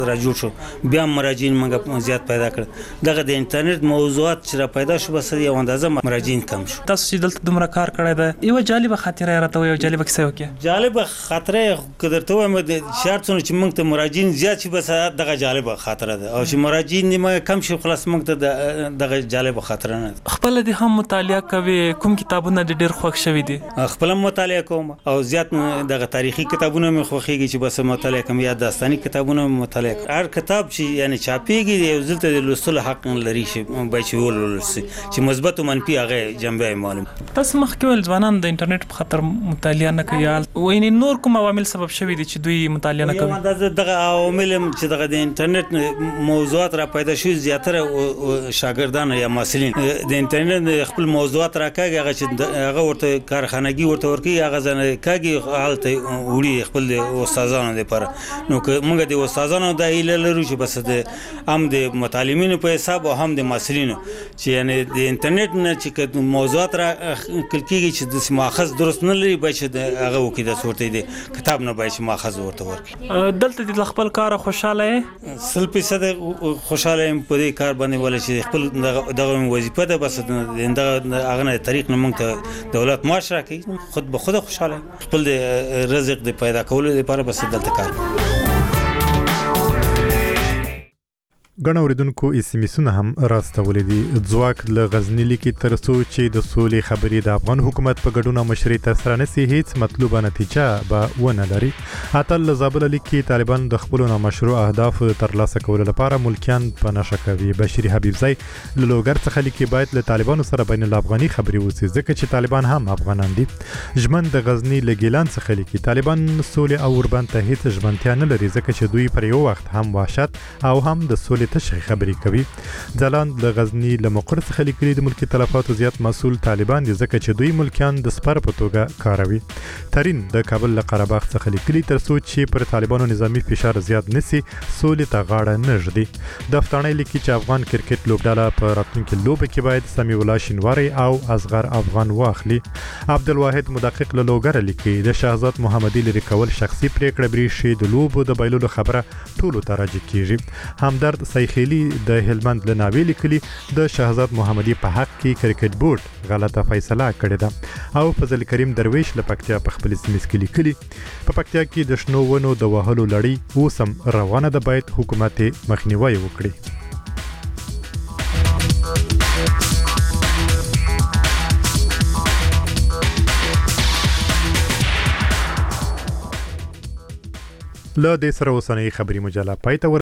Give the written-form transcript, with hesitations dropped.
را جوړ شو بیا مراجعین موږ زیات پیدا کړ دغه د انټرنیټ موضوعات چې را پیدا شو بس یو اندازه مراجعین کم شو. تاسو چې دلته دومره کار کړی دی یو جالبه خاطره راته یو جالبه کیسه وکړه. جالبه خاطره قدرته وایم د شرطونه چې موږ ته مراجعین زیات شي بس دغه جالبه خاطره ده او چې مراجعین موږ کم شي خلاص موږ ته دغه جالبه خاطره نه. خپل د هم مطالعه کوي کوم کتابونه ډېر خوښ شوي دي؟ خپل مطالعه کوم او زیات دغه تاریخي کتابونه مې خوښیږي چې بس مطالعه کوم یا داستاني کتابونه مطالعه هر کتاب چې یعنی چاپیږي یو ځل ته د لوستلو حق لري چې به چې ولولسي چې مثبت او منفي هغه جنبه معلوم. تاسو مخکې ول ځوانان د انټرنیټ په خاطر مطالعه نه کوي ویني نور کوم عوامل سبب شوي دي چې دوی مطالعه نه کوي؟ دغه عوامل چې دغه د انټرنیټ موضوعات را پیدا شوي زیاتره شاګردان یا محصلین د انټرنیټ خپل موضوعات راکاږي هغه چې هغه ورته کارخانګي ورته ورکی هغه ځنه کاږي حالت وړي خپل استادانو لپاره. نو موږ د استادانو د ایله لرو چې بس د هم د متعلمینو په حساب او هم د محصلینو چې یعنی د انټرنیټ نه چې موضوعات را کلکیږي چې د ماخذ درست نه لري به چې د هغه وکړي د صورت دی کتاب نه به چې ماخذ ورته ورکړي. دلته د خپل کار خوشاله یې 100% خوشاله يم په دې کار باندې ولې چې خپل دغه وظیفه ده بس دغه هغه نه طریق نه موږ ته دولت معاش راکړي خود به خود خوشاله خپل د رزق د پیدا کولو لپاره بس دلته کار کوي. غنو ردونکو اسمیسونه هم راستولې دي. ځواک له غزنی لیکي ترڅو چې د سولې خبرې د افغان حکومت په ګډون مشري تسره نسی هیڅ مطلوبه نتیجه به ونه لري. اتل زابل لیکي طالبان د خپل مشروع اهداف ترلاسه کولو لپاره ملکیان په نشه کوي. بشری حبیبزی له لوګر څخه لیکي باید له طالبانو سره بین الافغاني خبرې وسی ځکه چې طالبان هم افغانان دي. ژمن د غزنی له ګیلان څخه لیکي طالبان سولې او اوربند ته هیڅ ژمنتیا نه لري ځکه چې دوی پر یو وخت هم وحشت او هم د سولې تشریح خبرې کوي. ځلان د غزنی له مقر څخه لیکلي د ملکی تلفاتو زیات مسول طالبان دي ځکه چې دوی ملکیان د سپر په توګه کاروي. ترين د کابل له قره باغ څخه لیکلي ترڅو چې پر طالبانو نظامی فشار زیات نسی سولې ته غاړه نه ږدي. د افغاني لیکي چې افغان کرکټ لوبډاله په راتلونکي لوبه کې باید سمي الله شینواری او اصغر افغان واخلي. عبدالواحد مدقق له لوګر لیکي د شهزاد محمدي لري کول شخصي پریکړه بری شي د لوبو د بایلولو خبره ټولو ته راځي کیږي. همدرد سیخلی د هلمند له ناوی لیکلي د شهزاد محمدي په حق کې کرکټ بورډ غلطه فیصله کړې ده. او فضل کریم درویش له پکتیا په خپل سیمه کې لیکلي په پکتیا کې د شنو ونو د وهلو لړۍ اوسم روانه ده باید حکومت مخنیوي وکړي. له دې سره اوسنۍ خبري مجله پای ته